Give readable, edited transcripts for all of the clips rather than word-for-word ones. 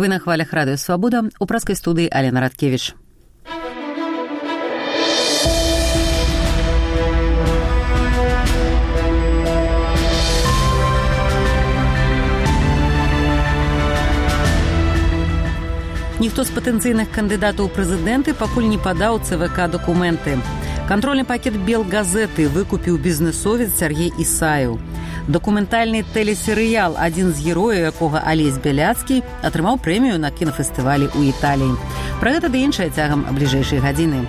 Вы на хвалях Радио Свобода, у праскай студыі Алена Радкевіч. Ніхто з патэнцыйных кандыдатаў у прэзідэнты пакуль не падаў ЦВК дакументы. Кантрольны пакет Белгазеты выкупіў бізнэсовец Сергей Ісаеў. Дакументальны тэлесерыял «Адзін з герояў», якога Алесь Бяляцкі, атрымаў прэмію на кінафестывалі ў Італіі. Пра гэта ды іншае цягам бліжэйшай гадзіны.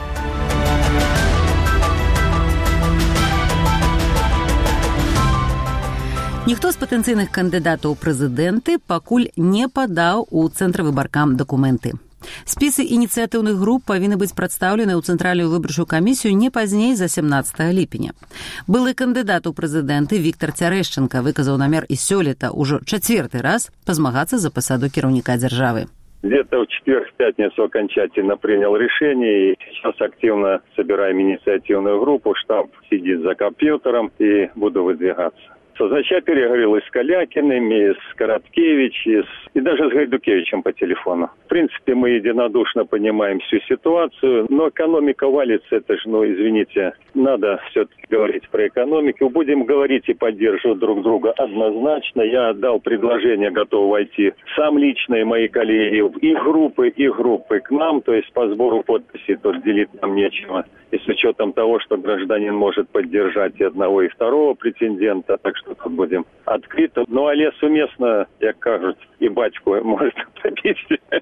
Ніхто з патэнцыйных кандыдатаў у прэзідэнты пакуль не падаў у цэнтр выбаркам дакументы. Спісы ініцыятыўных груп павінны быць прадстаўлены ў Цэнтральную выбарчую камісію не пазней за 17 ліпеня. Былы кандыдат у прэзідэнты Віктор Цярэшчанка выказаў намер і сёлета ўжо 4-й раз пазмагацца за пасаду кіраўніка дзяржавы. Где-то в четверг, в пятницу окончательно принял решение, и сейчас активно собираем инициативную группу, штаб сидит за компьютером, и буду выдвигаться. Значит, я переговорил и с Калякиным, и с Короткевичем, и даже с Гайдукевичем по телефону. В принципе, мы единодушно понимаем всю ситуацию, но экономика валится, это же, извините, надо все-таки говорить про экономику. Будем говорить и поддерживать друг друга однозначно. Я дал предложение, готов войти сам лично и мои коллеги, и группы к нам, то есть по сбору подписей, тут делить нам нечего. И с учетом того, что гражданин может поддержать и одного, и второго претендента, так что тут будем открыты. Ну, а уместно, як кажуть, і батьку может побить.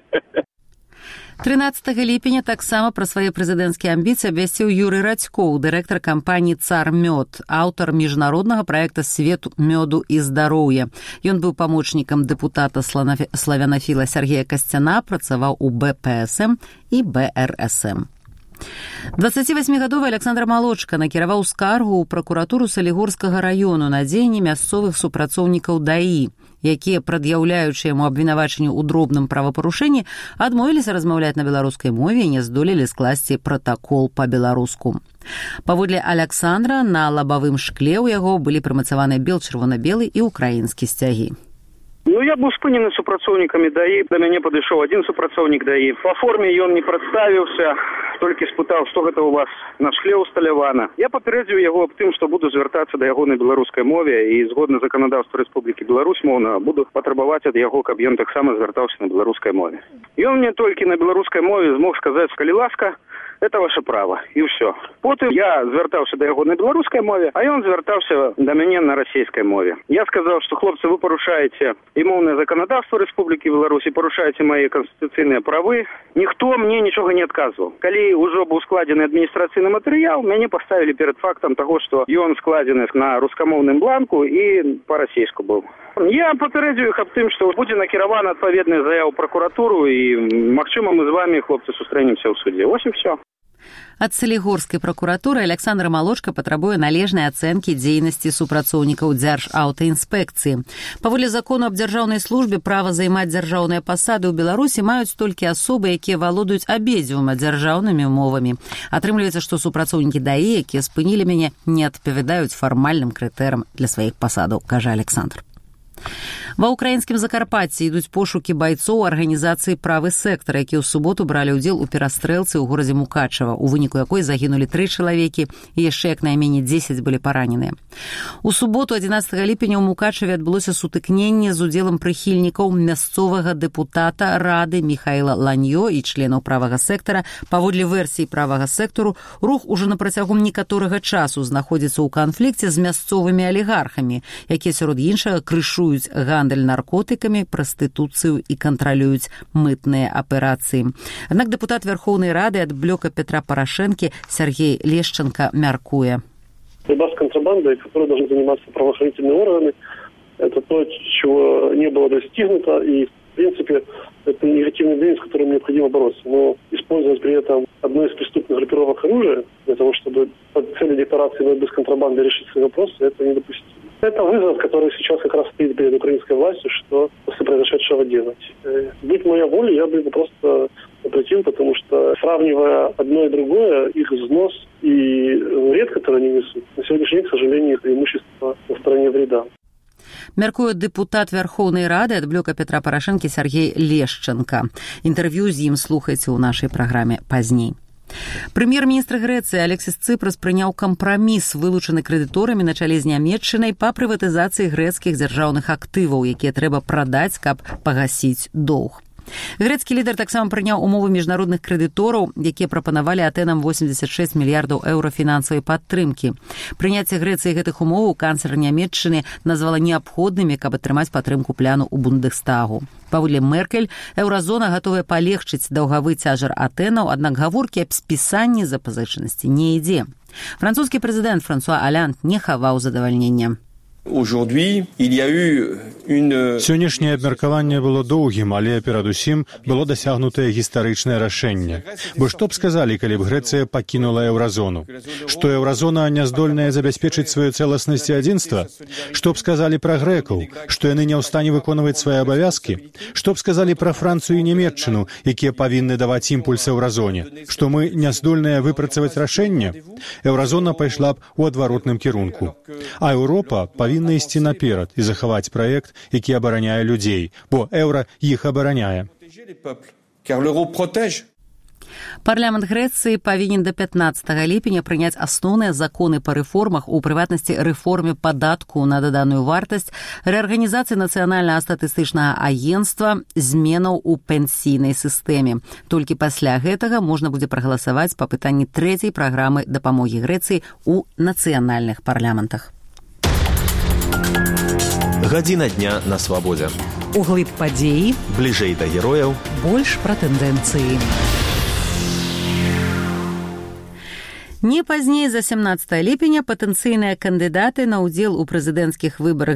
13 ліпеня таксама пра свае прэзідэнцкія амбіцыі абвясціў Юрый Радзькоў, дырэктар кампаніі «Цар мёд», аўтар міжнароднага праекта «Свет мёду і здароўя». Ён быў памочнікам дэпутата славянафіла Сергея Касцяна, працаваў у БПСМ і БРСМ. 28-гадовы Александр Малочка накіраваў скаргу ў пракуратуру Салігорскага раёну на дзеянні мясцовых супрацоўнікаў ДАІ, якія, прад'яўляючы яму абвінавачанне ў дробным правапарушэнні, адмовіліся размаўляць на беларускай мове і не здолелі скласці пратакол па-беларуску. Паводле Александра, на лабавым шкле ў яго былі прымацаваны бел-чырвона-белы і украінскі сцягі. Я быў спынены супрацоўнікамі ДАІ, да мяне падышоў адзін супрацоўнік ДАІ. Па форме ён не прадставіўся, толькі спытаў, што гэта ў вас на шкле усталявана. Я папярэдзіў яго аб тым, што буду звяртацца да яго на беларускай мове і згодна заканадаўству Рэспублікі Беларусь моўна буду патрабаваць ад яго, каб ён таксама звяртаўся на беларускай мове. Ён мне толькі на беларускай мове змог сказаць, калі ласка, это ваше право, і ўсё. Потым я звяртаўся да яго на беларускай мове, а ён звяртаўся да мяне на расійскай мове. Я сказаў, што хлопцы, вы парушаеце і моўнае заканадаўства Рэспублікі Беларусь, і парушаеце мае канстытуцыйныя правы. Ніхто мне нічога не адказваў. Калі ўжо быў складзены адміністрацыйны матэрыял, мяне паставілі перад фактам таго, што ён складзены на рускамоўным бланку і па-расейску быў. Я папярэдзіў іх аб тым, што будзе накіравана адпаведная заява ў пракуратуру, і, магчыма, мы з вамі, хлопцы, сустрэнемся ў судзе. Вось і ўсё. Ад Салігорскай пракуратуры Александр Малочка патрабуе належнай ацэнкі дзейнасці супрацоўнікаў Дзяржаўтаінспекцыі. Паводле закону аб дзяржаўнай службе права займаць дзяржаўныя пасады ў Беларусі маюць толькі асобы, якія валодаюць абедзвюма дзяржаўнымі мовамі. Атрымліваецца, што супрацоўнікі ДАІ, якія спынілі мяне, не адпавядаюць фармальным крытэрыям для сваіх пасадаў, кажа Александр. Ва ўкраінскім Закарпатці ідуць пошукі байцоў арганізацыі «Правы сектар», якія ў суботу бралі ўдзел у перастрэлцы ў горадзе Мукачева, у выніку якой загінулі 3 чалавекі і яшчэ як найменей 10 былі параненыя. У суботу 11 ліпеня ў Мукачеве адбылося сутыкненне з удзелам прыхільнікаў мясцовага дэпутата Рады Міхаіла Ланьё і членаў правага сектара. Паводле версіі правага сектару, рух ужо на працягу некаторага часу знаходзіцца ў канфлікце з мясцовымі алігархамі, якія сярод іншага крышуюць гандаль наркотыкамі, прастытуцыю і кантралююць мытныя аперацыі. Аднак дэпутат Верхоўнай Рады ад блока Петра Порошенки Сергей Лешченко мяркуе. Борьба с контрабандой, которой должны заниматься правоохранительные органы, это то, чего не было достигнуто, и, в принципе, это негативный движ, с которым необходимо бороться. Но использовать при этом одно из преступных группировок оружия для того, чтобы под целью декларации борьбы с контрабандой решить свои вопросы, это недопустимо. Это вызов, который сейчас как раз стоит перед украинской властью, что после произошедшего делать. Будь моя воля, я бы его просто запретил, потому что, сравнивая одно и другое, их взнос и вред, который они несут, на сегодняшний день, к сожалению, их преимущество на стороне вреда. Мяркуе дэпутат Вярхоўнай Рады ад блока Петра Парашэнкі Сергей Лешченко. Інтэрв'ю з ім слухайце ў нашай праграме пазней. Прэм'ер-міністр Грэцыі Алексіс Цыпрас прыняў кампраміс, вылучаны крэдыторамі на чале з Нямецчынай па прыватызацыі грэцкіх дзяржаўных актываў, якія трэба прадаць, каб пагасіць доўг. Грэцкі лідар таксама прыняў умовы міжнародных крэдытораў, якія прапанавалі Атэнам 86 мільярдаў еўра фінансавай падтрымкі. Прыняцце Грэцыі гэтых умоваў канцлер Нямецчыны назвала неабходнымі, каб атрымаць падтрымку пляну ў Бундэстагу. Паводле Меркель, еўразона гатовая палегчыць даўгавы цяжар Атэнаў, аднак гаворкі аб спісанні запазычанасці не ідзе. Французскі прэзідэнт Франсуа Аллянд не хаваў задавальнення. Сённяшняе абмеркаванне было доўгім, але перадусім было дасягнутае гістарычнае рашэнне. Бо што б сказалі, калі б Грэцыя пакінула еўразону? Што еўразона не здольная забяспечыць сваю цэласнасць і адзінства? Што б сказалі пра грэкаў? Што яны не ў стане выконваць свае абавязкі? Што б сказалі пра Францыю і Нямецчыну, якія павінны даваць імпульс еўразоне? Што мы не здольныя выпрацаваць рашэнне? Еўразона пайшла б у адваротным кірунку. А Еўропа павінна ісці наперад і захаваць праект, які абараняе людзей, бо еўра іх абараняе. Парламент Грэцыі павінен да 15 ліпеня прыняць асноўныя законы па рэформах, у прыватнасці рэформе падатку на даданую вартасць, рэарганізацыі нацыянальнага статыстычнага агенцтва, зменаў у пенсійнай сістэме. Толькі пасля гэтага можна будзе прагаласаваць па пытанні трэцяй праграмы дапамогі Грэцыі ў нацыянальных парламентах. Гадзіна дня на свабодзе. Углыб падзеі, бліжэй да герояў, больш пра тэндэнцыі. Не пазней за 17 ліпеня патэнцыйныя кандыдаты на ўдзел у прэзідэнцкіх выбарах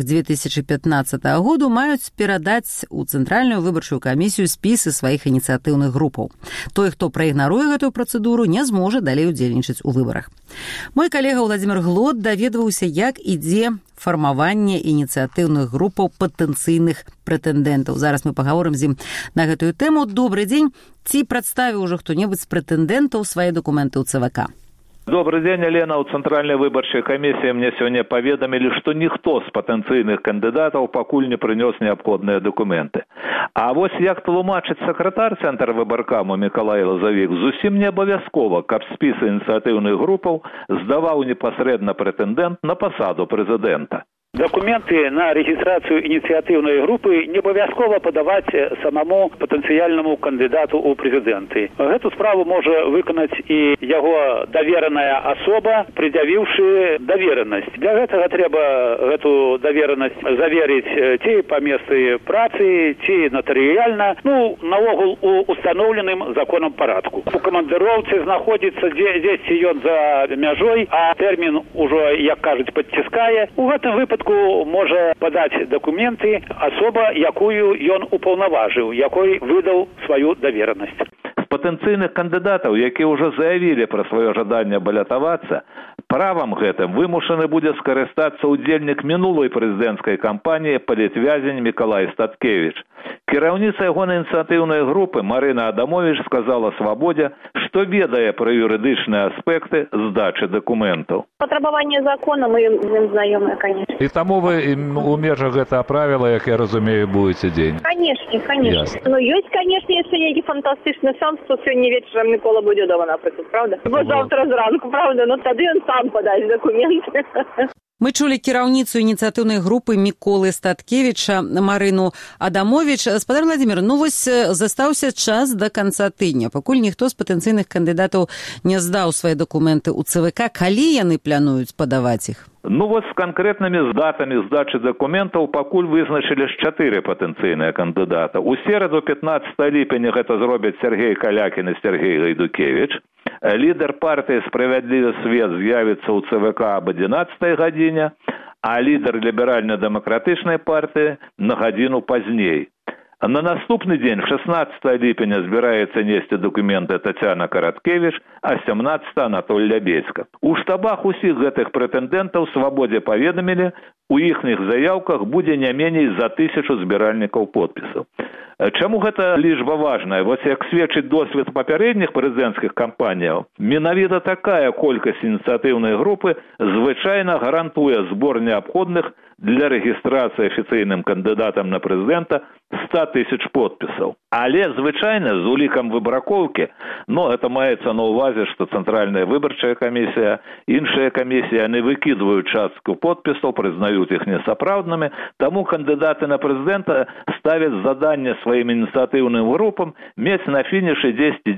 2015 году маюць перадаць у Цэнтральную выбарчую камісію спісы сваіх ініцыятыўных групаў. Той, хто праігнаруе гэтую працэдуру, не зможа далей удзельнічаць у выбарах. Мой калега Владзімір Глод даведваўся, як ідзе фармаванне ініцыятыўных групаў патэнцыйных прэтэндэнтаў. Зараз мы пагаворым з ім на гэтую тэму. Добры дзень. Ці прадставіў ужо хто-небудзь з прэтэндэнтаў свае дакументы ў ЦВК? Добрый день, Елена. У Центральной выборчей комиссии мне сегодня поведомили, что никто з потенційных кандидатов пакуль не принес необходные документы. А вот як тлумачить секретар Центра выборкаму Миколай Лозовик, зусім не обов'язково, каб списи ініціативних групов здавав непосредственно претендент на посаду президента. Документы на регистрацию инициативной группы не обовязково подавать самому потенциальному кандидату у президенты. Эту справу может выполнить и его доверенная особа, предъявившая доверенность. Для этого треба эту доверенность заверить те по месту працы, те нотариально, наогул у установленным законом порядку. У командировцы находится 10 ён за мяжой, а термин уже, як кажуть, подтискає. У этом выпадку може подати документи особа, якою ён уповноважив, якой видав свою довіреність. З потенційних кандидатів, які вже заявили про своє жадання балотуватися, правом гэтым вымушаны будзе скарыстацца удзельнік мінулай прэзідэнцкай кампаніі палітвязень Миколай Статкевич. Кіраўніца яго ініцыятыўнай групы Марина Адамович сказала «Свабодзе», што ведае пра юрыдычныя аспекты здачы дакументаў. Патрабаванне закона мы ім знаёмыя, конечно. І таму вы у межах гэтага правіла, як я разумею, будете дзень? Конечно. Ёсць, конечно, если нейкі фантастычны шанс, то сёння вечарам Микола будзе дома, напрыклад, правда? Бо заўтра зранку, правда? Но тады ён сам падасць дакументы. Мы чулі кіраўніцу ініцыятыўнай групы Міколы Статкевіча Марыну Адамович. Спадар Владзімір, застаўся час да канца тыдня. Пакуль ніхто з патэнцыйных кандыдатаў не здаў свае дакументы ў ЦВК, калі яны плануюць падаваць іх? З конкретными датами здачи документов пакуль вызначили 4 потенційних кандидата. У середу 15 ліпеня гэта зробяць Сергей Калякін і Сергей Гайдукевич. Лідер партии «Справедливый свет» з'явится у ЦВК об 11 године, а лідер ліберальна-демократичної партии на годину поздней. На наступний день, 16 ліпеня, збирається нести документи Тетяна Короткевич, а 17 Анатолій Лябецька. У штабах усіх гэтых прэтэндэнтаў Свабодзе паведамілі, у іхніх заявках будзе не меней за 1000 збіральнікаў подпісаў. Чаму гэта лічба важная? Як сведчыць досвед папярэдніх прэзідэнцкіх кампаніяў, менавіта такая колькасць ініцыятыўнай групы звычайна гарантуе збор неабходных для рэгістрацыі афіцыйным кандыдатам на прэзідэнта 100 тысяч подпісаў. Але звычайна з улікам выбракоўкі, гэта маецца на ўвазе, што Цэнтральная выбарчая камісія, іншыя камісіі, яны выкідваюць частку подпісаў, прызнаюць іх несапраўднымі, таму кандыдаты на прэзідэнта ставяць заданне сваім ініцыятыўным групам мець на фінішы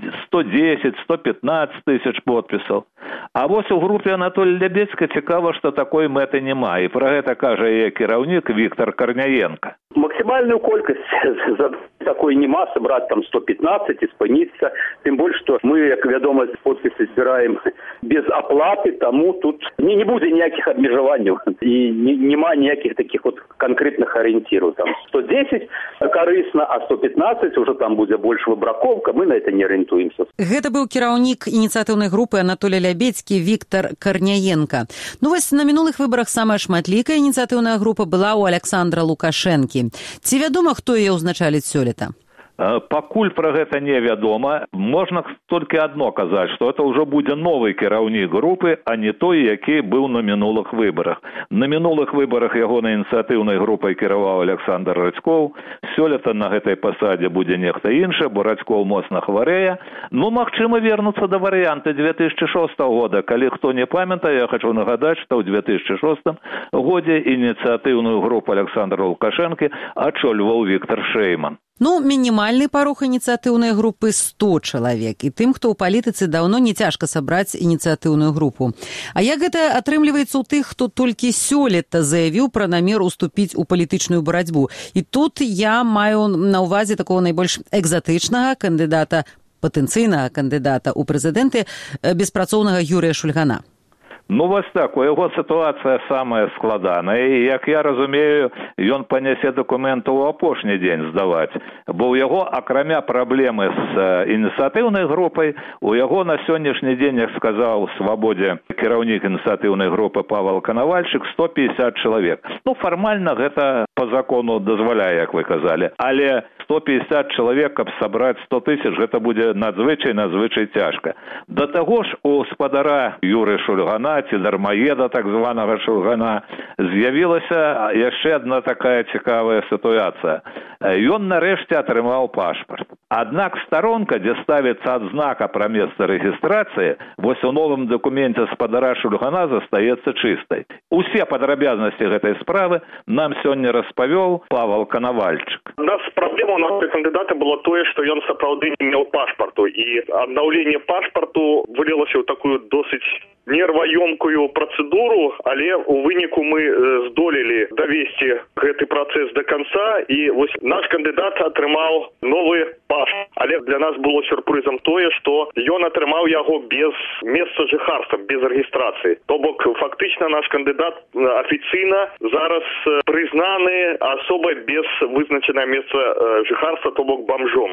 110-115 тысяч подпісаў. А вось у групе Анатолія Лябедзька цікава, што такой мэты няма, і пра гэта кажа яе кіраўнік Віктор Карняенко. Максимальную колькость за такой нема, собрать там 115 и спыниться. Тем больше, что мы, как вядома, подписи збираем без оплаты, тому тут не будет никаких обмежеваний и нема никаких таких вот конкретных ориентиров. Там 110 корыстно, а 115 уже там будет больше выбраковка, мы на это не ориентуемся. Это был кіраўнік ініцыятыўнай групы Анатолий Лябедзькі Віктор Карняенко. Вось на мінулых выбарах самая шматлікая ініцыятыўная група была у Александра Лукашэнкі. Ці вядома, хто яе ўзначаліць сёлета? Пакуль пра гэта не вядома, можна толькі адно казаць, што это ўжо будзе новы кіраўнік групы, а не той, які быў на мінулых выбарах. На мінулых выбарах ягонай ініцыятыўнай групай кіраваў Александр Радзькоў. Сёлета на гэтай пасадзе будзе нехта іншы, бо Радзькоў моцна хварэе. Магчыма, вернуцца да варыянта 2006 года. Калі хто не памятае, я хочу нагадаць, што ў 2006 годзе ініцыятыўную групу Александра Лукашэнкі ачольваў Віктор Шэйман. Мінімальны парог ініцыятыўнай групы 100 чалавек. І тым, хто ў палітыцы даўно не цяжка сабраць ініцыятыўную групу. А як гэта атрымліваецца ў тых, хто толькі сёлета заявіў пра намер уступіць у палітычную барацьбу? І тут я маю на ўвазе такого найбольш экзатычнага кандыдата, патэнцыйнага кандыдата ў прэзідэнты, беспрацоўнага Юрыя Шульгана. Вось так, у яго сітуацыя самая складаная, і, як я разумею, ён панясе дакументы ў апошні дзень здаваць, бо ў яго, акрамя праблемы з ініцыятыўнай групай, у яго на сённяшні дзень, як сказаў Свабодзе кіраўнік ініцыятыўнай групы Павел Канавальчык, 150 чалавек. Фармальна гэта по закону дазваляе, як вы казалі, але 150 чалавек, каб сабраць 100 тысяч, гэта будзе надзвычай цяжка. Да таго ж у спадара Юры Шульгана, ці дармаеда так званага Шульгана, з'явілася яшчэ адна такая цікавая сітуацыя. Ён нарэшце атрымаў пашпарт. Аднак старонка, дзе ставіцца адзнака пра месца рэгістрацыі, вось у новым дакуменце спадара Шульгана застаецца чыстай. Усе падрабязнасці гэтай справы нам сёння распавёў Павел Канавальчык. У нас праблема у нашага кандыдата было тое, што ён сапраўды не меў пашпарту, і аднаўленне пашпарту вылілася ў такую досыць нерваёмкую працэдуру, але у выніку мы здолелі давесці гэты працэс до конца, і вось наш кандыдат атрымаў новы пашпарт. Але для нас было сюрпрызам тое, што ён атрымаў яго без месца жыхарства, без рэгістрацыі. То бок, фактычна наш кандыдат афіцыйна зараз прызнаны асобай без вызначанага месца жыхарства, то бок бомжом.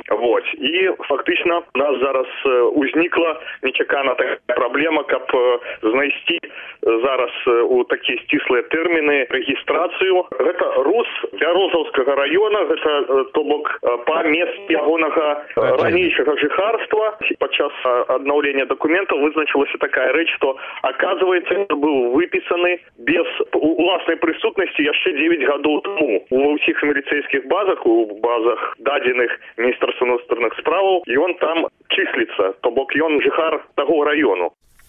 І фактычна у нас зараз узнікла нечакана такая праблема, каб знайсці зараз у такія сціслыя тэрміны рэгістрацыю. Гэта Рус Бярозаўскага раёна, гэта то бок па месцы ягонага ранейшага жыхарства. Падчас аднаўлення дакументаў вызначылася такая рэч, што аказваецца, быў выпісаны без уласнай прысутнасці яшчэ 9 гадоў таму. Ва ўсіх міліцэйскіх базах, у базах дадзеных Міністэрства ўнутраных справаў, ён там чысліцца, то бок ён жыхар таго раёну.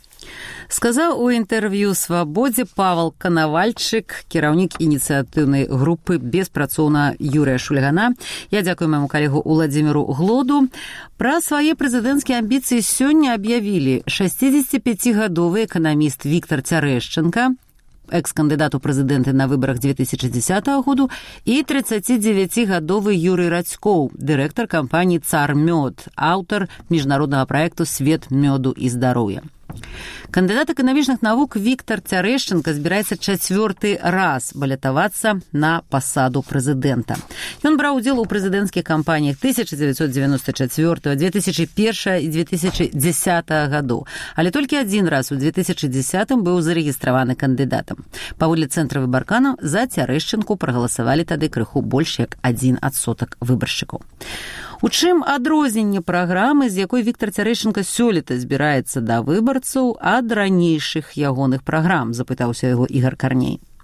Сказаў у інтэрв'ю «Свабодзе» Павел Канавальчык, кіраўнік ініцыятыўнай групы беспрацоўнага Юрыя Шульгана. Я дзякую майму калегу Уладзіміру Глоду. Пра свае прэзідэнцкія амбіцыі сёння аб'явілі 65-гадовы эканаміст Віктор Цярэшчанка, экс-кандыдат у прэзідэнты на выбарах 2010 году, і 39-гадовы Юрый Радзькоў, дырэктар кампаніі «Цар мёд», аўтар міжнароднага праекту «Свет мёду і здароўя». Кандыдат эканамічных навук Віктор Цярэшчанка збіраецца 4-й раз балятавацца на пасаду прэзідэнта. Ён браў удзел у прэзідэнцкіх кампаніях 1994, 2001 і 2010 гадоў, але толькі адзін раз у 2010 быў зарэгістраваны кандыдатам. Паводле цэнтра выбарканаў за Цярэшчанку прагаласавалі тады крыху больш як 1% выбаршчыкаў. У чым адрозненне праграмы, з якой Віктор Цярэшчанка сёлета збіраецца да выбарцаў, ад ранейшых ягоных праграм, запытаўся яго Ігар Карней.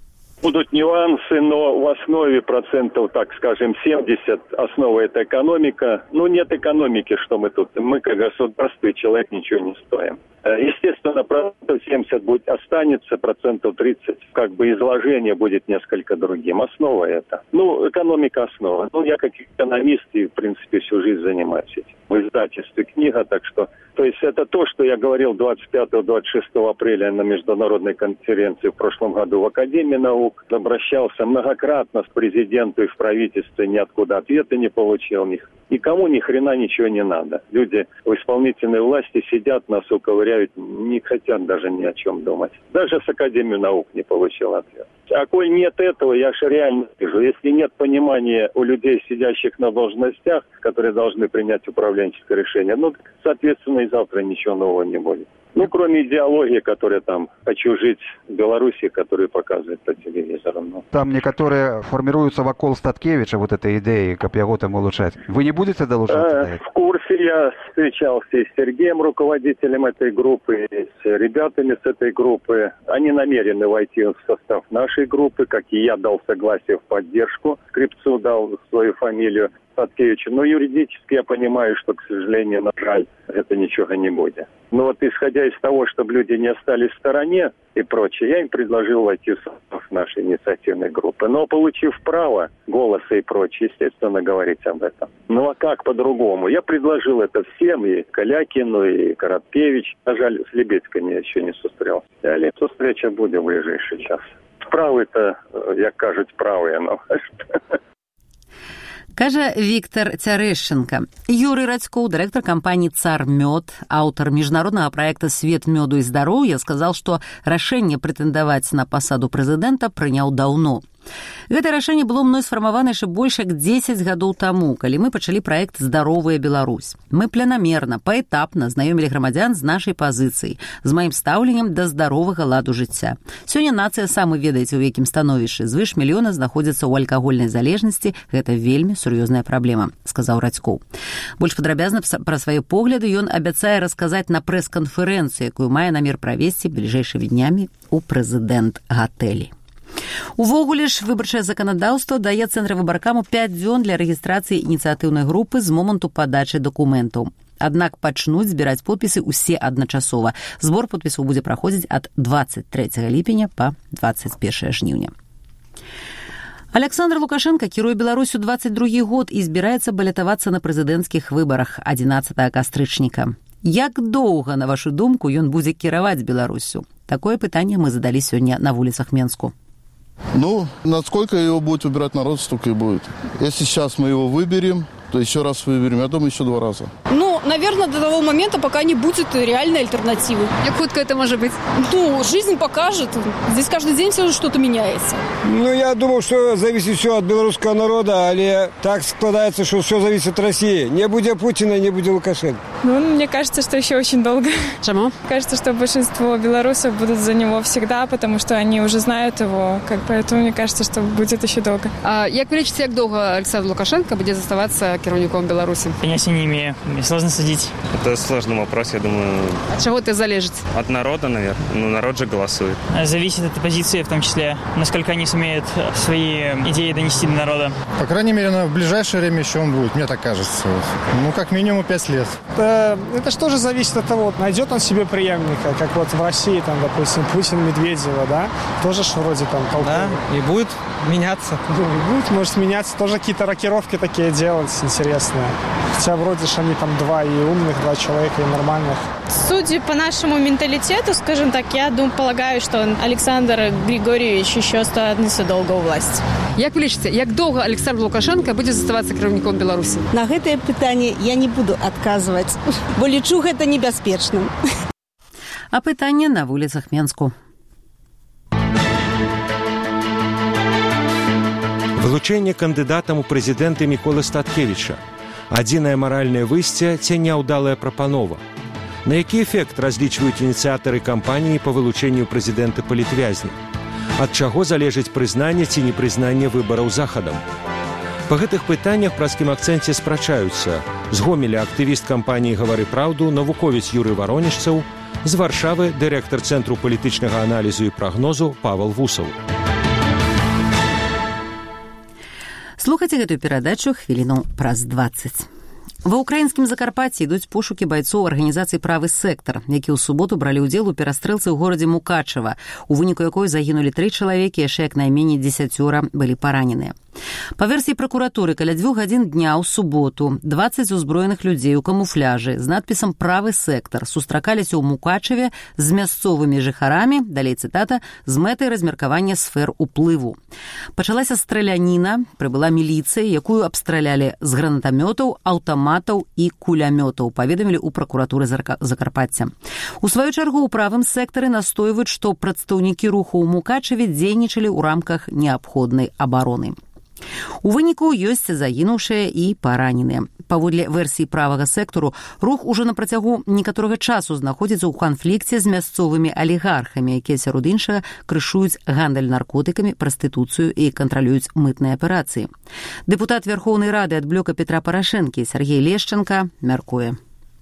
Будут нюансы, но в основе процентов, так скажем, 70 основа – это экономика. Ну, нет экономики, что мы тут. Мы, как государство и человек, ничего не стоим. Естественно, процентов 70 будет останется, процентов 30 как бы изложение будет несколько другим. Основа это. Ну, экономика основа. Ну, я как экономист и, в принципе, всю жизнь занимаюсь этим. В издательстве книга, так что... То есть это то, что я говорил 25-26 апреля на международной конференции в прошлом году в Академии наук. Обращался многократно с президентом и в правительстве, ниоткуда ответа не получил. Никому ни хрена ничего не надо. Люди в исполнительной власти сидят, нас уковыряют, не хотят даже ни о чем думать. Даже с Академией наук не получил ответ. А коль нет этого, я же реально вижу, если нет понимания у людей, сидящих на должностях, которые должны принять управленческое решение, ну, соответственно, и завтра ничего нового не будет. Ну, кроме идеологии, которая там «хочу жить в Беларуси», которую показывают по телевизору. Ну. Там некоторые формируются вокруг Статкевича, вот этой идеи, как его там улучшать. Вы не будете долучаться? В курсе я встречался и с Сергеем, руководителем этой группы, и с ребятами с этой группы. Они намерены войти в состав нашей группы, как и я дал согласие в поддержку. Скрипцу дал свою фамилию Статкевича. Но юридически я понимаю, что, к сожалению, на жаль, это ничего не будет. Но вот исходя из того, чтобы люди не остались в стороне и прочее, я им предложил войти в состав нашей инициативной группы. Но получив право голоса и прочее, естественно, говорить об этом. Ну а как по-другому? Я предложил это всем, и Калякину, и Короткевич. На жаль, с Лебедькой я еще не зустрілся. Але встреча буде в ближайший час. Справи-то, як кажуть, праві, ну. Каже Віктор Цярэшченка. Юрий Радзькоў, директор компании «Цар Мёд», автор международного проекта «Свет мёду и здоровья», сказал, что решение претендовать на посаду президента принял давно. Гэта рашэнне было мной сфармавана яшчэ больш як 10 гадоў таму, калі мы пачалі праект «Здаровая Беларусь». Мы планамерна, паэтапна знаёмілі грамадзян з нашай пазіцыяй, з маім стаўленнем да здаровага ладу жыцця. Сёння нацыя, самі ведаеце, у якім становішчы, звыш мільёна знаходзіцца ў алкагольнай залежнасці. Гэта вельмі сур'ёзная праблема, сказаў Радзькоў. Больш падрабязна пра свае погляды ён абяцае расказаць на прэс-канферэнцыі, якую мае намер правесці бліжэйшымі днямі ў прэзідэнт гатэлі. Увогуле ж выбарчае заканадаўства дае Цэнтру выбаркаму 5 дзён для рэгістрацыі ініцыятыўнай групы з моманту падачы дакументаў. Аднак пачнуць збіраць подпісы ўсе адначасова. Збор подпісаў будзе праходзіць ад 23 ліпеня па 21 жніўня. Александр Лукашенко кіруе Беларусю 22 год і збіраецца балятавацца на прэзідэнцкіх выбарах 11 кастрычніка. Як доўга, на вашу думку, ён будзе кіраваць Беларусю? Такое пытанне мы задалі сёння на вуліцах Менску. Ну, насколько его будет выбирать народ, столько и будет. Если сейчас мы его выберем, то еще раз выберем, я думаю, еще 2 раза. Ну, наверное, до того момента, пока не будет реальной альтернативы. Как худко это может быть? Ну, жизнь покажет. Здесь каждый день все что-то меняется. Ну, я думал, что зависит все от белорусского народа, але так складывается, что все зависит от России. Не будет Путина, не будет Лукашенко. Ну, мне кажется, что еще очень долго. Почему? Кажется, что большинство белорусов будут за него всегда, потому что они уже знают его. Поэтому мне кажется, что будет еще долго. А як вы лічыце, як доўга Александр Лукашенко будет оставаться кіраўніком Беларуси? Понятия не имею. Мне сложно судить. Это сложный вопрос, я думаю. От чего это залежит? От народа, наверное. Ну, народ же голосует. Зависит от оппозиции, в том числе, насколько они сумеют свои идеи донести до народа. По крайней мере, в ближайшее время еще он будет, мне так кажется. Ну, как минимум 5 лет. Это же тоже зависит от того, найдет он себе преемника, как вот в России, там, допустим, Путин, Медведева, да? Тоже ж вроде там толковый. Да, и будет меняться. Ну, и будет, может, меняться. Тоже какие-то рокировки такие делать интересные. Хотя вроде же они там 2 и умных, 2 человека и нормальных. Судя по нашему менталитету, скажем так, я полагаю, что Александр Григорьевич еще останется долго у власти. Як вы лічыце, як доўга Александр Лукашенко будзе заставацца кіраўніком Беларусі? На гэтае пытанне я не буду адказваць, бо лічу гэта небяспечным. А пытанне на вуліцах Менску. Вылучэнне кандыдатам у прэзідэнты Міколы Статкевіча. Адзінае маральнае выйсце ці няўдалая прапанова. На які эфект разлічваюць ініцыятары кампаніі па вылучэнню прэзідэнта палітвязня? Ад чаго залежыць прызнанне ці непрызнанне выбараў захадам? Па гэтых пытаннях празкім акцэнце спрачаюцца з Гомеля актывіст кампаніі «Гавары праўду», навуковец Юрый Варонежцаў, з Варшавы дырэктар Цэнтру палітычнага аналізу і прагнозу Павел Вусаў. Слухайце гэтую перадачу хвіліну праз 20. Ва ўкраінскім Закарпатці ідуць пошукі байцоў арганізацыі «Правы сектар», які ў суботу бралі ўдзел у перастрэлцы ў горадзе Мукачева, у выніку якой загінулі 3 чалавекі, яшчэ як найменей 10 былі параненыя. Па версіі пракуратуры, каля 2 гадзін дня ў суботу 20 узброеных людзей у камуфляжы з надпісам «Правы сектар» сустракаліся ў Мукачеве з мясцовымі жыхарамі, далей цытата, з мэтай размеркавання сфер уплыву. Пачалася страляніна, прыбыла міліцыя, якую абстралялі з гранатамётаў, аўтаматаў і кулямётаў, паведамілі ў пракуратуры Закарпацця. У сваю чаргу ў правым сектары настойваюць, што прадстаўнікі руху ў Мукачеве дзейнічалі ў рамках неабходнай абароны. У выніку ёсць загінуўшыя і параненыя. Паводле версіі правага сектару, рух ужо на працягу некаторага часу знаходзіцца ў канфлікце з мясцовымі алігархамі, якія сярод іншага крышуюць гандаль наркотыкамі, прастытуцыю і кантралююць мытныя аперацыі. Дэпутат Верховнай Рады ад блока Петра Порошенки Сергей Лешченко мяркуе.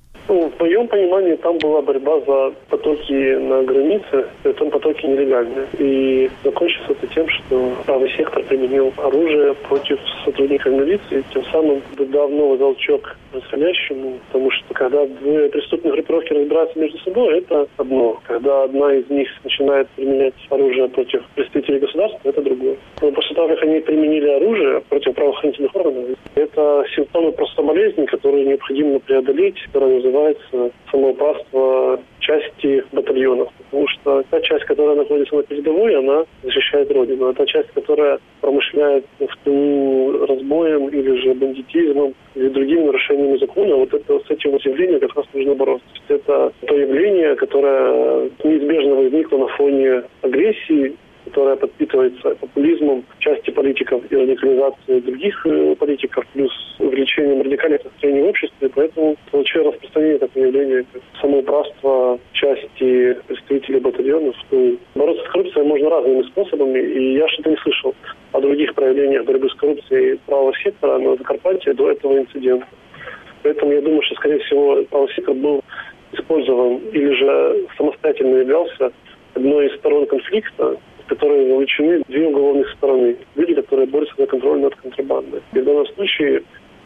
В моем понимании там была борьба за потоки на границе, притом потоки нелегальные. И закончилось это тем, что правый сектор применил оружие против сотрудников милиции, тем самым дав новый толчок происходящему, потому что когда две преступные группировки разбираются между собой, это одно. Когда одна из них начинает применять оружие против представителей государства, это другое. Но после того, как они применили оружие против правоохранительных органов, это симптомы просто болезни, которые необходимо преодолеть, которая называется самоуправство части батальонов. Потому что та часть, которая находится на передовой, она защищает Родину. А та часть, которая промышляет в тылу разбоем или же бандитизмом или другими нарушениями закона, вот это с этим вот явлением как раз нужно бороться. Это то явление, которое неизбежно возникло на фоне агрессии, которая подпитывается популизмом части политиков и радикализацией других политиков, плюс увеличением радикальных настроений в обществе. Поэтому получилось распространение такого явления, как самоуправство части представителей батальонов. Бороться с коррупцией можно разными способами, и я что-то не слышал о других проявлениях борьбы с коррупцией правого сектора на Закарпатье до этого инцидента. Поэтому я думаю, что, скорее всего, правый сектор был использован или же самостоятельно являлся одной из сторон конфликта, в которые вовлечены 2 уголовных стороны. Люди, которые борются за контроль над контрабандой. И в данном случае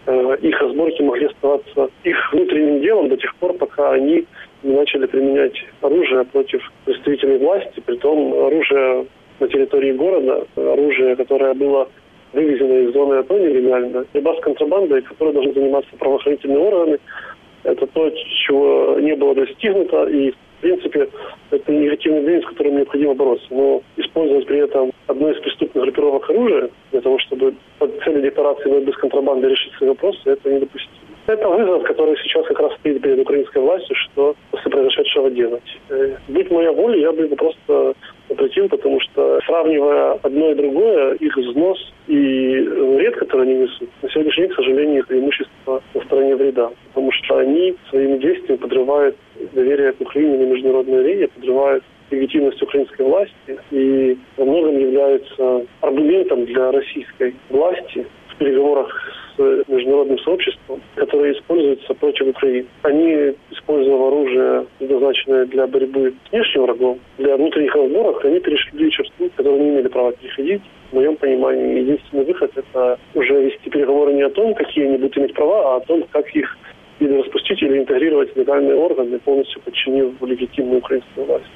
их разборки могли оставаться их внутренним делом до тех пор, пока они не начали применять оружие против представителей власти, притом оружие на территории города, оружие, которое было вывезено из зоны АТО нелегально. Борьба с контрабандой, которой должны заниматься правоохранительные органы, это то, чего не было достигнуто, и в принципе, это негативный движение, с которым необходимо бороться. Но использовать при этом одной из преступных группировок оружия для того, чтобы под целью декларации борьбы с контрабандой решить свои вопросы, это недопустимо. Это вызов, который сейчас как раз стоит перед украинской властью, что после произошедшего делать. Будь моя воля, я бы просто запретил, потому что, сравнивая одно и другое, их взнос и вред, который они несут, на сегодняшний день, к сожалению, их преимущество на стороне вреда. Потому что они своими действиями подрывают доверие к Украине на международной арене, подрывают легитимность украинской власти и во многом являются аргументом для российской власти в переговорах с международным сообществом, которое используется против Украины. Они, используя оружие, предназначенное для борьбы с внешним врагом, для внутренних разборок, они перешли черту, которую не имели права переходить. В моем понимании, единственный выход – это уже вести переговоры не о том, какие они будут иметь права, а о том, как их или распустить, или интегрировать в легальные органы, полностью подчинив легитимную украинскую власть.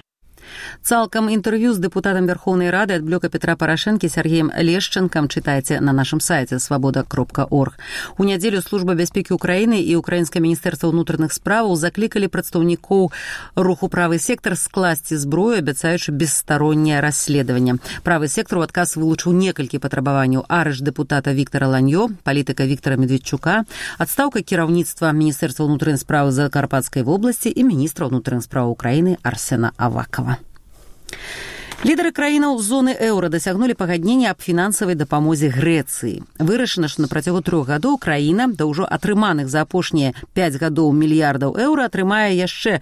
Цалкам інтэрв'ю з дэпутатам Верховнай Рады ад блока Петра Порошенки Сергеем Лешченкам чытайце на нашым сайце свабода.орг. У нядзелю Служба бяспекі Украіны і Украінскае міністэрства ўнутраных справаў заклікалі прадстаўнікоў руху «Правы сектар» скласці зброю, абяцаючы бесстаронняе расследаванне. Правы сектар у адказ вылучыў некалькі патрабаванняў: арышт дэпутата Віктара Ланьё, палітыка Віктара Медведчука, адстаўка кіраўніцтва Міністэрства ўнутраных справаў Закарпатскай вобласці і міністра ўнутраных справаў Украіны Арсена Авакова. Лідары краінаў зоны еўра дасягнулі пагаднення аб фінансавай дапамозе Грэцыі. Вырашана, што на працягу 3 гадоў краіна да ўжо атрыманых за апошнія 5 гадоў мільярдаў еўра атрымае яшчэ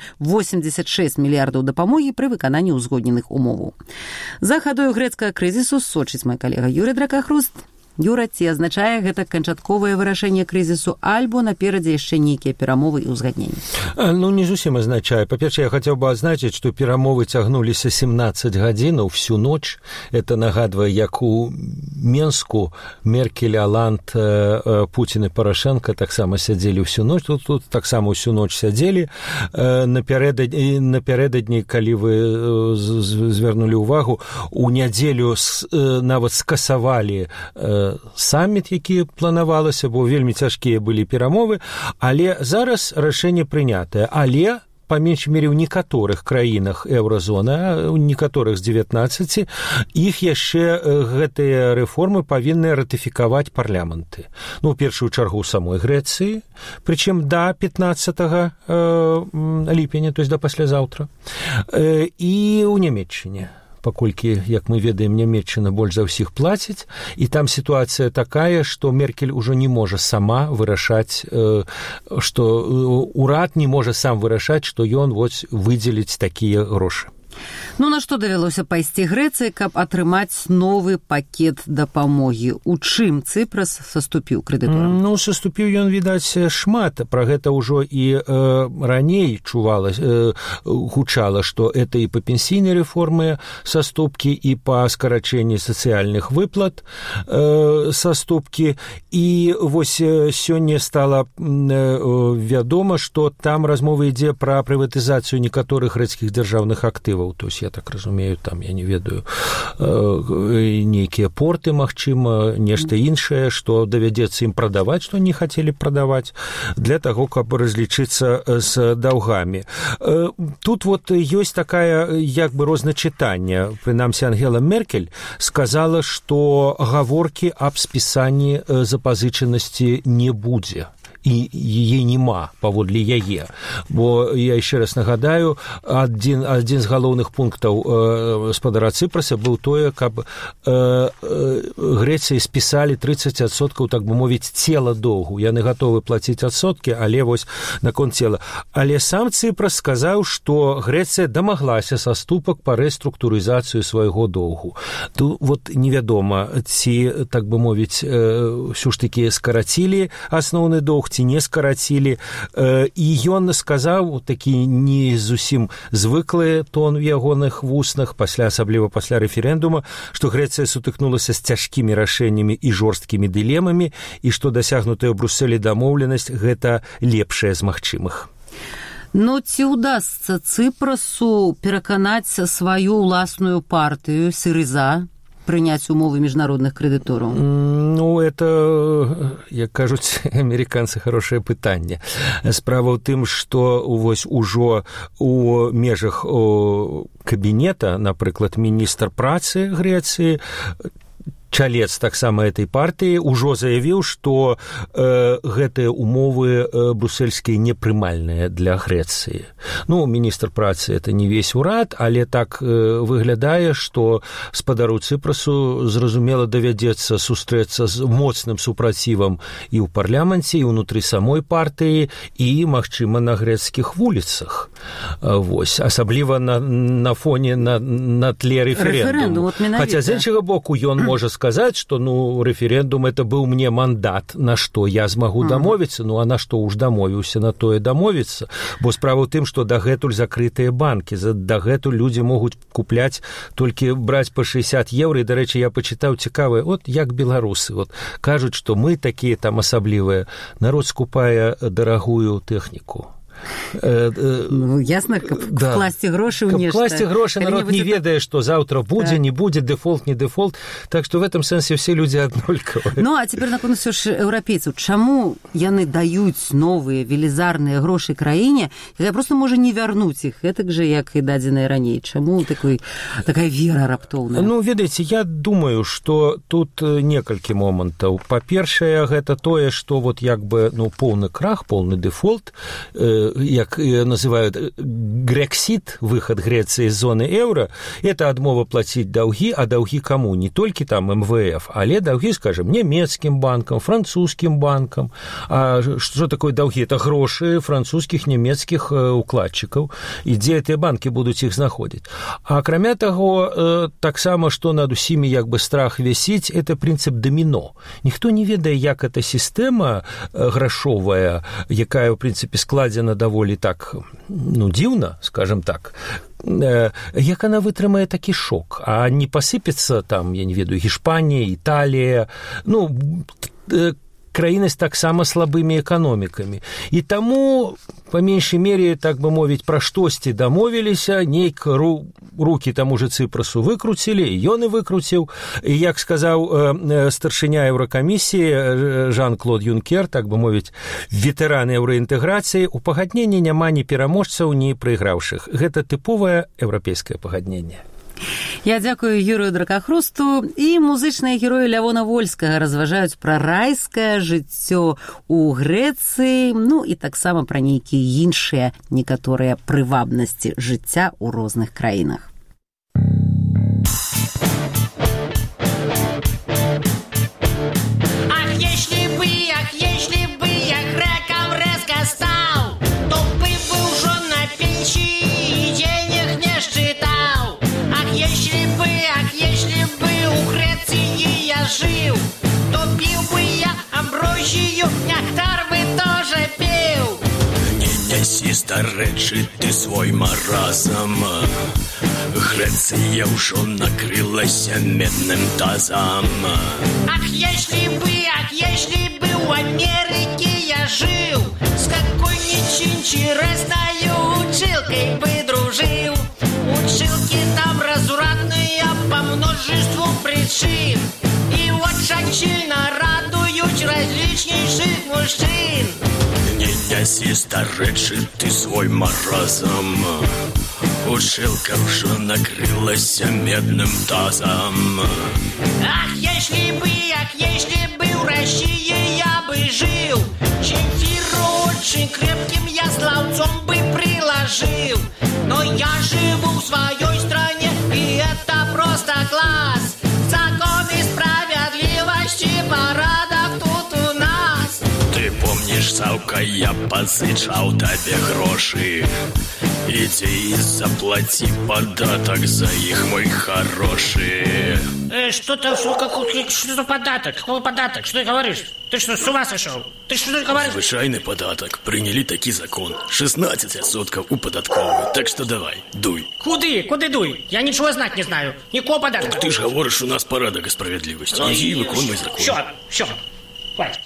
86 мільярдаў дапамогі пры выкананні ўзгодненых умоваў. За хадою грэцкага крызісу сочыць мой калега Юрий Дракахруст. Юра, ці азначае гэта канчатковае вырашэнне крызісу альбо наперадзе яшчэ нейкія перамовы і ўзгадненні? Ну, не зусім азначае. Па-першае, я хацеў бы адзначыць, што перамовы цягнуліся 17 гадзінаў всю ноч. Это нагадвае, як у Менску Меркель, Оланд, Путін і Парашенко таксама сядзелі всю ноч. Тут таксама всю ноч сядзелі. Напярэдадні, калі вы звярнулі ўвагу, у нядзелю нават скасавалі саміт, які планавалася, бо вельмі цяжкія былі перамовы, але зараз рашэнне прынятае. Але, па меншай мере, ў некаторых краінах еўразоны, у некаторых з 19, іх яшчэ гэтыя рэформы павінны ратыфікаваць парламенты. Ну, ў першую чаргу самой Грэцыі, прычым да 15 ліпеня, то есть да паслязаўтра, і ў Нямецчыне. Паколькі, як мы ведаем, Нямецчына больш за ўсіх плаціць, і там сітуацыя такая, што Меркель ужо не можа сама вырашаць, што ўрад не можа сам вырашаць, што ён выдзеліць такія грошы. Ну, на што давялося пайсці Грэцыі, каб атрымаць новы пакет дапамогі? У чым Цыпрас саступіў крэдыторам? Ну, саступіў ён, відаць, шмат. Пра гэта ўжо і раней гучала, што это і па пенсійнай рэформе саступкі, і па скарачэнні сацыяльных выплат саступкі. І вось сёння стала вядома, што там размова ідзе пра прыватызацыю некаторых грэцкіх дзяржаўных актываў. То есть, я так разумею, там, я не ведаю, нейкія порты, магчыма, нешта іншае, што давядзецца ім прадаваць, што не хацелі прадаваць, для таго, каб разлічыцца з даўгамі. Тут вот ёсць такая, як бы, розначытанне. Прынамсі, Ангела Меркель сказала, што гаворкі аб спісанні запазычанасці не будзе. І яе няма паводле яе. Бо, я яшчэ раз нагадаю, адзін з галоўных пунктаў спадара Цыпраса быў тое, каб Грэцыі спісалі 30%, так бы мовіць, цела доўгу. Яны гатовы плаціць адсоткі, але вось наконт цела. Але сам Цыпрас сказаў, што Грэцыя дамаглася саступак па рэструктурызацыю свайго доўгу. Тут вот невядома, ці, так бы мовіць, ўсё ж такі скарацілі асноўны доўг, ці не скарацілі. І ён сказаў, такі не зусім звыклы тон у ягоных вуснах, асабліва пасля рэферэндума, што Грэцыя сутыкнулася з цяжкімі рашэннямі і жорсткімі дылемамі, і што дасягнутая ў Брусэлі дамоўленасць гэта лепшая з магчымых. Ну, ці ўдасца Цыпрасу пераканаць сваю ўласную партыю СΥРИЗА прыняць умовы міжнародных крэдытораў? Ну, это, як кажуць амерыканцы, хорошае пытанне. Справа ў тым, што вось ужо у межах кабінета, напрыклад, міністр працы Грэцыі, чалец таксама этой партыі ўжо заявіў, што гэтыя умовы брусельскія непрымальныя для Грэцыі. Ну, міністр працы — это не весь урад, але так выглядае, што спадару Цыпрасу, зразумела, давядзецца сустрэцца з моцным супрацівам і ў парламенце, і ўнутры самой партыі, і, магчыма, на грэцкіх вуліцах. Вось, асабліва на фоне, на тле рэферэндуму. Хаця, з іншага боку, ён можа сказаць, што, ну, рэферэндум — это быў мне мандат, на што я змагу дамовіцца, ну, а на што ўж дамовіўся, на тое дамовіцца. Бо справа ў тым, што дагэтуль закрытыя банкі, дагэтуль людзі могуць купляць, толькі браць па 60 еўра, і, дарэчы, я пачытаў цікавае, от як беларусы, от кажуць, што мы такія там асаблівыя, народ скупае дарагую тэхніку. Ну, ясна, каб класці грошы ў нешта. Каб класці грошы, народ не ведае, што заўтра будзе, не будзе, дэфолт, не дэфолт. Так што в этом сэнсе все людзі аднолькавыя. Ну, а цяпер наконт ўсё ж еўрапейцаў. Чаму яны даюць новыя велізарныя грошы краіне, якая проста можа не вярнуць іх, гэтак жа, як і дадзеныя раней? Чаму такая вера раптоўная? Ну, ведаеце, я думаю, што тут некалькі момантаў. Па-першае, гэта тое, што вот як бы, ну, поўны крах, поўны дэфолт, как называют, Грексит, выход Греции из зоны евро, это отмова платить долги, а долги кому? Не только там МВФ, але долги, скажем, немецким банкам, французским банкам. А что такое долги? Это гроши французских, немецких укладчиков. И где эти банки будут их находить? А кроме того, так само, что над усими как бы страх висить, это принцип домино. Никто не ведае, як эта система грошовая, якая, в принципе, складена даволі так, ну, дзіўна, скажем так, як она вытрымае такі шок, а не посыпется там, я не ведаю, Гішпанія, Італія, ну, краіны з таксама слабымі эканомікамі. І таму, па меншай мере, так бы мовіць, пра штосьці дамовіліся, нейк рукі таму же Цыпрасу выкруцілі, і ён і выкруціў. І, як сказаў старшыня Еўракамісіі Жан-Клод Юнкер, так бы мовіць, ветэран еўраінтэграцыі, у пагадненні няма ні пераможцаў, ні прайграўшых. Гэта тыповае еўрапейскае пагадненне. Я дзякую Юрыю Дракахрусту, і музычныя героі Лявона Вольскага разважаюць пра райскае жыццё ў Грэцыі, ну і таксама пра нейкія іншыя некаторыя прывабнасці жыцця ў розных краінах. Если бы я греком резко стал, то бы уже на пенсии денег не считал. Если бы у Греции я жил, то пил бы я амброзию, нектар бы тоже пил. Не неси, старечи, ты свой маразм. Греция уже накрылась медным тазом. Если бы в Америке я жил, с какой-нибудь интересной училкой бы дружил. Училки там развратные по множеству причин, и очень сильно радуют различнейших мужчин. Не неси, старечи, ты свой маразм. Училка уже накрылась медным тазом. Если бы в России я бы жил, Земфиру очень крепким я словцом бы приложил. Но я живу в своей стране, и это просто класс. Закон и справедливости, порядок тут у нас. Ты помнишь, Савка, я позычал тебе гроши. Иди и заплати податок за их, мой хороший. Что-то податок? Какой податок? Что ты говоришь? Ты что, с ума сошел? Ты что говоришь? Звычайный податок. Приняли такой закон. 16% у податкового. Так что давай, дуй. Куды дуй? Я ничего знать не знаю. Никакого податка. Так ты же говоришь, у нас порядок и справедливость. Иди и выконывай закон. Все, хватит.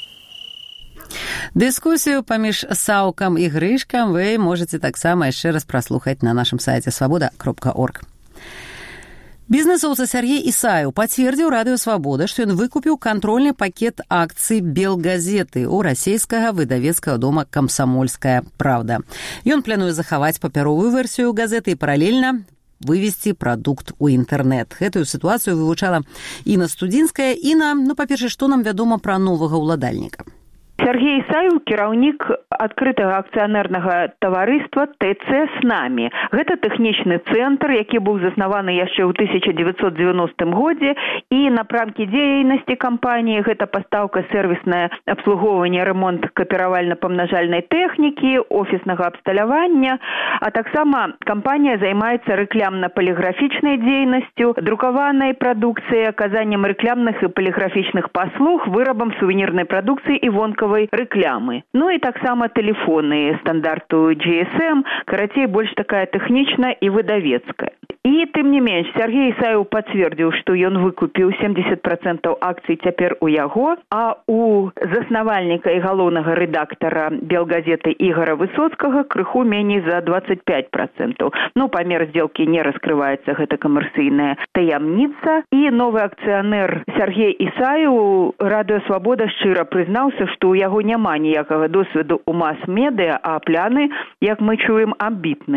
Дыскусію паміж Саўкам і Грышкам вы можете таксама яшчэ раз праслухаць на нашым сайце свабода.орг. Бізнесоўца Сяргей Ісаеў пацвердзіў Радыё Свабода, што ён выкупіў кантрольны пакет акцый Белгазеты ў расійскага выдавецкага дома «Камсамольская правда». Ён плануе захаваць папяровую версію газеты і паралельна вывесці прадукт у інтэрнэт. Гэтую сітуацыю вывучала Інна Студзінская. Інна, па-першае, што нам вядома пра новага ўладальніка? Сяргей Ісаеў, кіраўнік адкрытага акцыянернага таварыства ТЦ «С нами». Гэта тэхнічны цэнтр, які быў заснаваны яшчэ ў 1990 годзе, і напрамкі дзейнасці кампаніі гэта пастаўка, сэрвіснае абслугоўванне, ремонт капіравальна-памнажальнай тэхнікі, офіснага абсталявання, а таксама кампанія займаецца рэклямна-паліграфічнай дзейнасцю, друкаванай прадукцыяй, аказаннем рэклямных і паліграфічных паслуг, вырабам сувенірнай прадукцыі і вонкавай рэклямы. Ну і таксама тэлефоны стандарту GSM, карацей, больш такая тэхнічная і выдавецкая. І, тым не менш, Сяргей Ісаеў пацвердзіў, што ён выкупіў 70% акцый цяпер у яго, а у заснавальніка і галоўнага рэдактара Белгазеты Ігора Высоцкага крыху меней за 25%. Ну, памер здзелкі не раскрываецца, гэта камерцыйная таямніца. І новы акцыянер Сяргей Ісаеў Радыё Свабода шчыра прызнаўся, што ў яго няма ніякага досведу ў мас-медыа, а пляны, як мы чуем, амбітныя.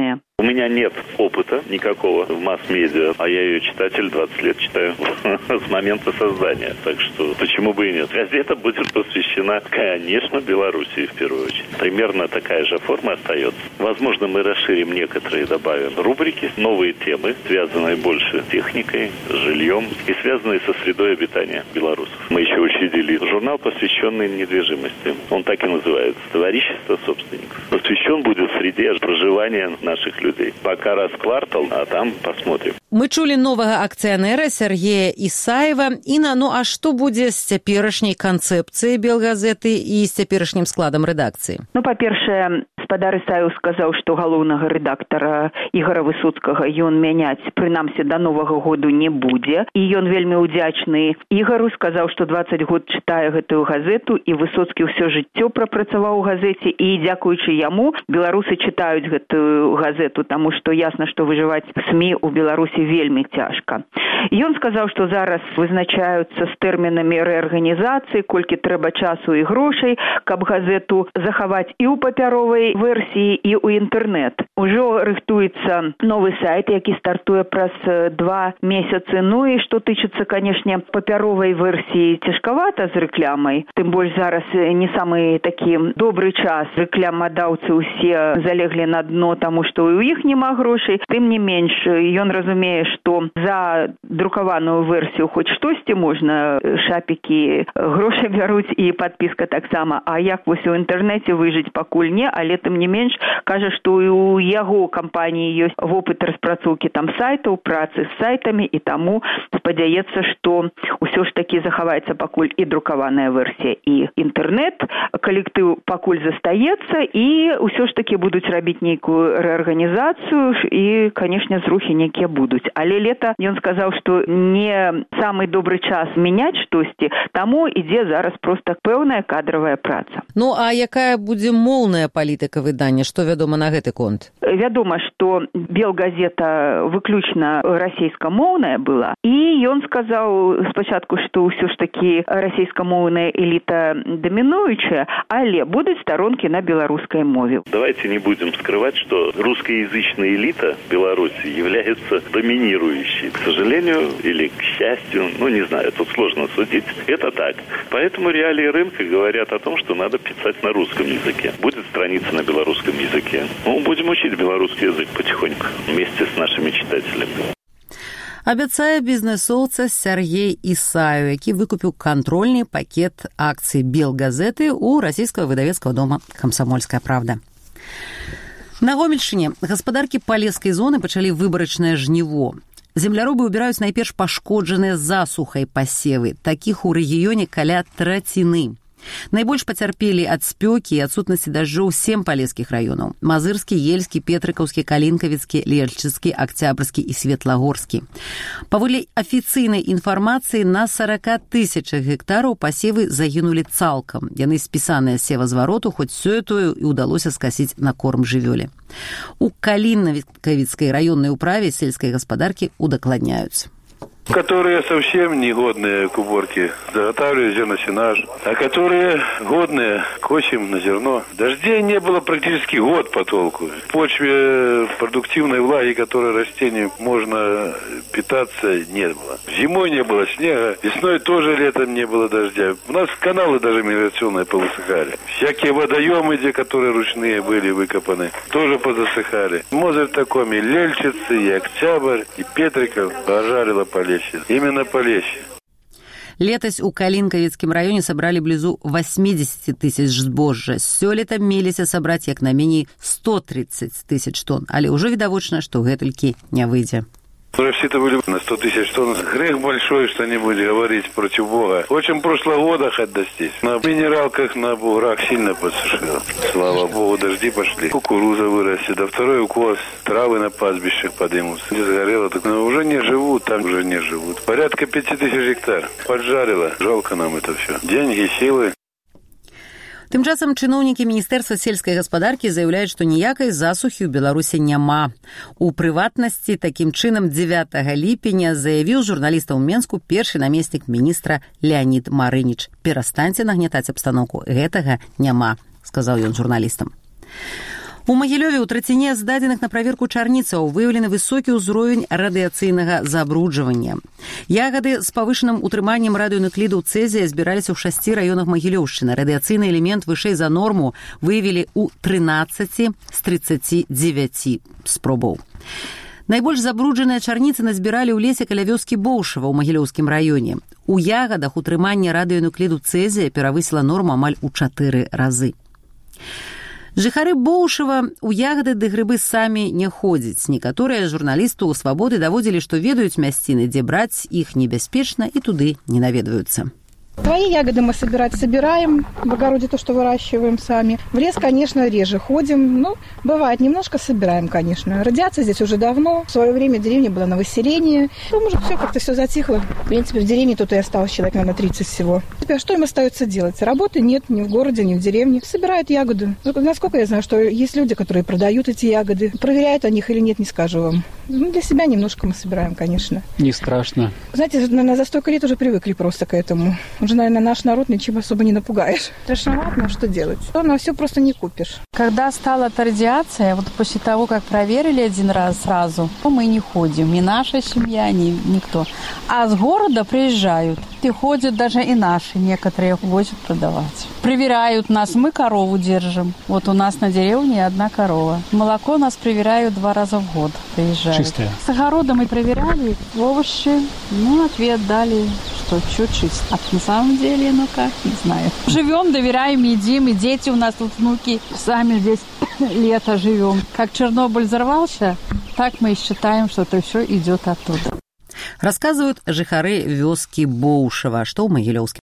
У меня нет опыта никакого в масс-медиа, а я ее читатель, 20 лет читаю с момента создания. Так что почему бы и нет. Газета будет посвящена, конечно, Белоруссии в первую очередь. Примерно такая же форма остается. Возможно, мы расширим некоторые, добавим рубрики, новые темы, связанные больше с техникой, с жильем и связанные со средой обитания белорусов. Мы еще учредили журнал, посвященный недвижимости. Он так и называется «Товарищество собственников». Посвящен будет среде проживания наших людей. Пока раз в квартал, а там посмотрим. Мы чулі новага акцыянера Сергея Ісаева. Інна, ну а што будзе з цяперашняй канцэпцыяй Белгазеты і з цяперашнім складам рэдакцыі? Ну, па-першае, спадар Ісаеў сказаў, што галоўнага рэдактара Ігора Высоцкага ён мяняць, прынамсі, да новага году не будзе. І ён вельмі ўдзячны Ігару, сказаў, што 20 год чытае гэтую газету, і Высоцкі ўсё жыццё прапрацаваў у газеце, і дзякуючы яму беларусы чытаюць гэтую газету, таму што ясна, што выжываць СМІ у Беларусі вельмі цяжка. Ён сказаў, што зараз вызначаюцца з тэрмінамі рэарганізацыі, колькі трэба часу і грошай, каб газету захаваць і ў папяровай версіі, і ў інтэрнэт. Ужо рыхтуецца новы сайт, які стартуе праз 2 месяцы. Ну і што тычыцца, канешне, папяровай версіі, цяжкавата з рэклямай. Тым больш зараз не самы такі добры час. Рэкламадаўцы ўсе залеглі на дно, таму што ў іх няма грошай. Тым не менш, ён разумее, што за друкаваную версію хоць штосьці можна, шапікі грошы бяруць і падпіска таксама. А як вось у інтэрнэце выжыць, пакуль не, але тым не менш кажа, што і у яго кампаніі ёсць вопыт распрацоўкі там сайтаў, працы з сайтамі, і таму спадзяецца, што ўсё ж такі захаваецца пакуль і друкаваная версія, і інтэрнэт. Калектыў пакуль застаецца, і ўсё ж такі будуць рабіць нейкую рэарганізацыю, і, канешне, зрухі нейкія будуць. Але лета ён сказаў, што не самы добры час мяняць штосьці, таму ідзе зараз проста пэўная кадравая праца. Ну, а якая будзе моўная палітыка выдання? Што вядома на гэты конт? Вядома, што Белгазета выключна расейскамоўная была, і ён сказаў спачатку, што ўсё ж такі расейскамоўная эліта дамінуючая, але будуць сторонки на белорусской мове. Давайте не будем скрывать, что русскоязычная элита Беларуси является доминирующей. К сожалению или к счастью, ну не знаю, тут сложно судить. Это так. Поэтому реалии рынка говорят о том, что надо писать на русском языке. Будет страница на белорусском языке. Ну, будем учить белорусский язык потихоньку вместе с нашими читателями. Абяцае бізнесоўца Сергей Ісаеў, які выкупіў кантрольны пакет акцый Белгазеты ў расійскага выдавецкага дома «Камсамольская правда». На Гомельшчыне гаспадаркі палескай зоны пачалі выбарачнае жніво. Земляробы ўбіраюць найперш пашкоджаныя засухай пасевы. Такіх у рэгіёне каля траціны. Найбольш пацярпелі ад спёкі і адсутнасці дажджоў 7 палескіх раёнаў: Мазырскі, Ельскі, Петрыкаўскі, Калінкавіцкі, Лельчыцкі, Акцябрскі і Светлагорскі. Паводле афіцыйнай інфармацыі, на 40 000 гектараў пасевы загінулі цалкам. Яны спісаныя з севазвароту, хоць сёе-тое і ўдалося скасіць на корм жывёле. У Калінкавіцкай раённай управе сельскай гаспадаркі удакладняюць. Которые совсем негодные к уборке, заготавливают зерносенаж, а которые годные, косим на зерно. Дождей не было практически год по толку. В почве продуктивной влаги, которой растению можно питаться, не было. Зимой не было снега, весной тоже летом не было дождя. У нас каналы даже мелиорационные повысыхали. Всякие водоемы, где которые ручные были выкопаны, тоже позасыхали. Мозырь-такоми, Лельчицы, и Октябрь, и Петриков пожарило поле. Именно Полесье. Летась у Калінкавіцкім раёне сабралі блізу 80 000 збожжа. Сёлета меліся сабраць як найменей 130 000 тонн, але ўжо відавочна, што гэтулькі не выйдзе. Все-то были на 100 000 тонн. Грех большой что-нибудь говорить против Бога. Очень прошлого года хоть достичь. На минералках, на буграх сильно подсушило. Слава Богу, дожди пошли. Кукуруза вырастет, а второй укос. Травы на пастбищах подымутся. Где сгорело, так уже не живут, там уже не живут. Порядка 5000 гектар. Поджарило. Жалко нам это все. Деньги, силы. Тым часам чыноўнікі Міністэрства сельскай гаспадаркі заяўляюць, што ніякай засухі ў Беларусі няма. У прыватнасці, такім чынам, 9 ліпеня заявіў журналістам у Менску першы намеснік міністра Леонід Марыніч. «Перастаньце нагнятаць абстаноўку, гэтага няма», сказаў ён журналістам. У Магілёве ў траціне здадзеных на праверку чарніцаў выяўлены высокі ўзровень радыяцыйнага забруджвання. Ягады з павышаным утрыманнем радыенуклідаў цэзія збіраліся ў 6 раёнах Магілёўшчыны. Радыяцыйны элемент вышэй за норму выявілі ў 13 з 39 спробаў. Найбольш забруджаныя чарніцы назбіралі ў лесе каля вёскі Боўшава ў Магілёўскім раёне. У ягадах утрыманне радыенукліду цэзія перавысіла норму амаль у 4 разы. Жыхары Боўшава ў ягады ды грыбы самі не ходзяць. Некаторыя журналісты ў «Свабоды» даводзілі, што ведаюць мясціны, дзе браць іх небяспечна і туды не наведваюцца. Свои ягоды мы собираем в огороде, то, что выращиваем сами. В лес, конечно, реже ходим, но бывает, немножко собираем, конечно. Радиация здесь уже давно. В свое время деревня была на выселении. Потом уже как-то все затихло. В принципе, в деревне тут и осталось человек, наверное, 30 всего. Теперь что им остается делать? Работы нет ни в городе, ни в деревне. Собирают ягоды. Насколько я знаю, что есть люди, которые продают эти ягоды. Проверяют они их или нет, не скажу вам. Для себя немножко мы собираем, конечно. Не страшно. Знаете, за столько лет уже привыкли просто к этому. Уже, наверное, наш народ ничем особо не напугаешь. Страшновато, но что делать? Но все просто не купишь. Когда стала эта радиация, вот после того, как проверили один раз сразу, мы не ходим. Ни наша семья, ни никто. А с города приезжают. И ходят даже и наши некоторые возят продавать. Проверяют нас. Мы корову держим. Вот у нас на деревне 1 корова. Молоко нас проверяют 2 раза в год. Приезжают. Чистое. С огорода мы проверяли овощи. Ответ дали, что чуть чисто. А на самом деле, как, не знаю. Живем, доверяем, едим. И дети у нас тут, внуки. Сами здесь лето живем. Как Чернобыль взорвался, так мы и считаем, что это все идет оттуда. Расказваюць жыхары вёскі Боўшава, што ў Магілёўскім